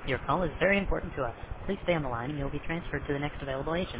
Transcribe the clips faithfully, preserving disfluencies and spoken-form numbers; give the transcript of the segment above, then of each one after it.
Your call is very important to us. Please stay on the line and you'll be transferred to the next available agent.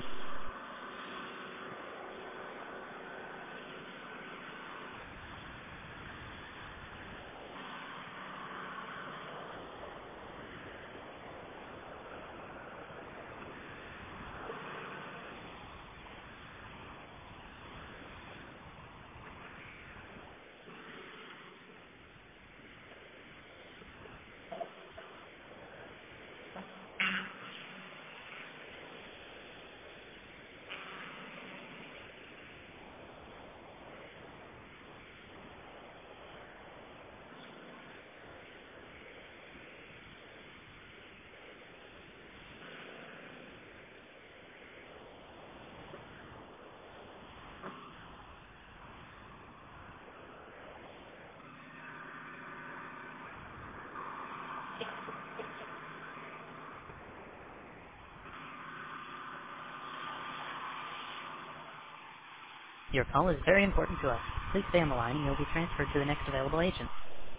Your call is very important to us. Please stay on the line and you'll be transferred to the next available agent.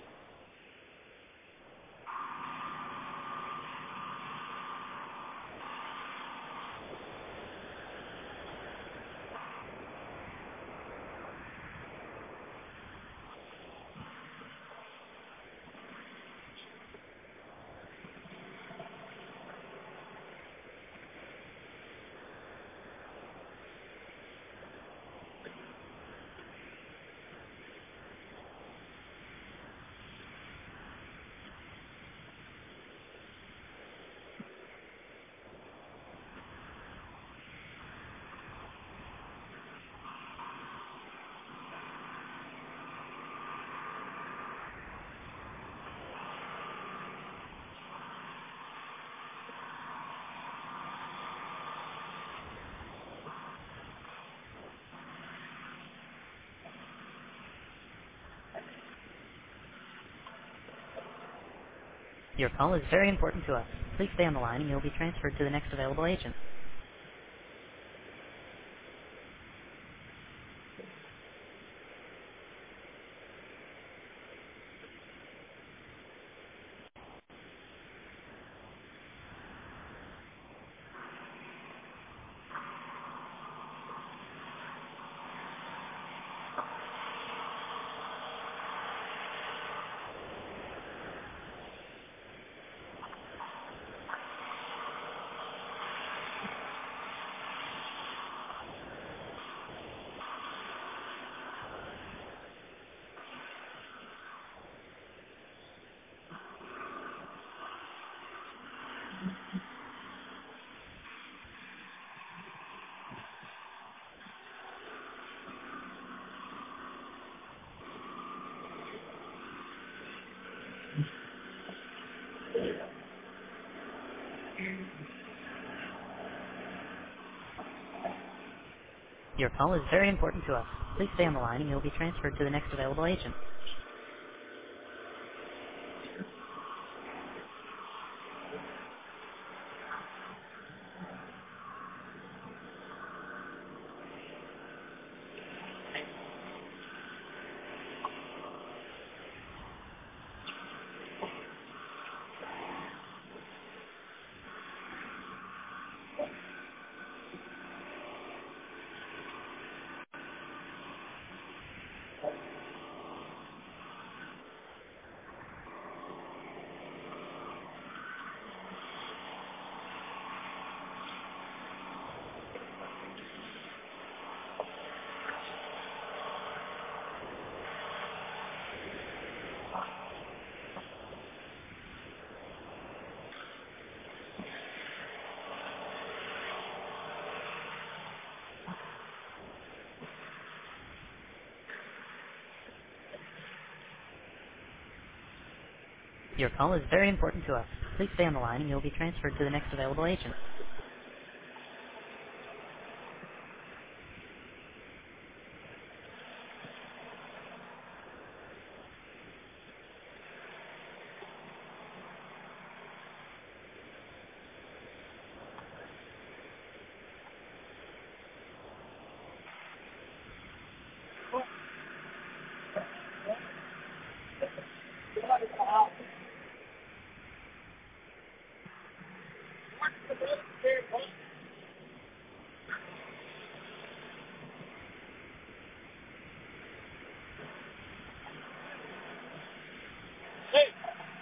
Your call is very important to us. Please stay on the line and you'll be transferred to the next available agent. Your call is very important to us. Please stay on the line and you'll be transferred to the next available agent. Your call is very important to us. Please stay on the line and you'll be transferred to the next available agent.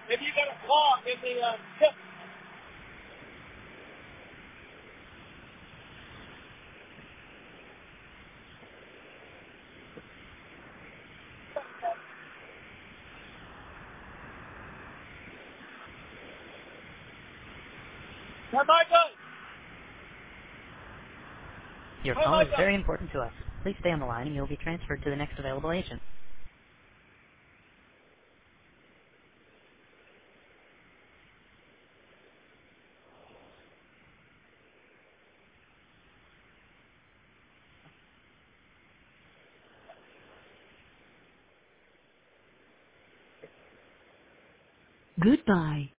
If you got a clock in the uh, tip, that might go. Your That call is might go. very important to us. Please stay on the line and you'll be transferred to the next available agent. Goodbye.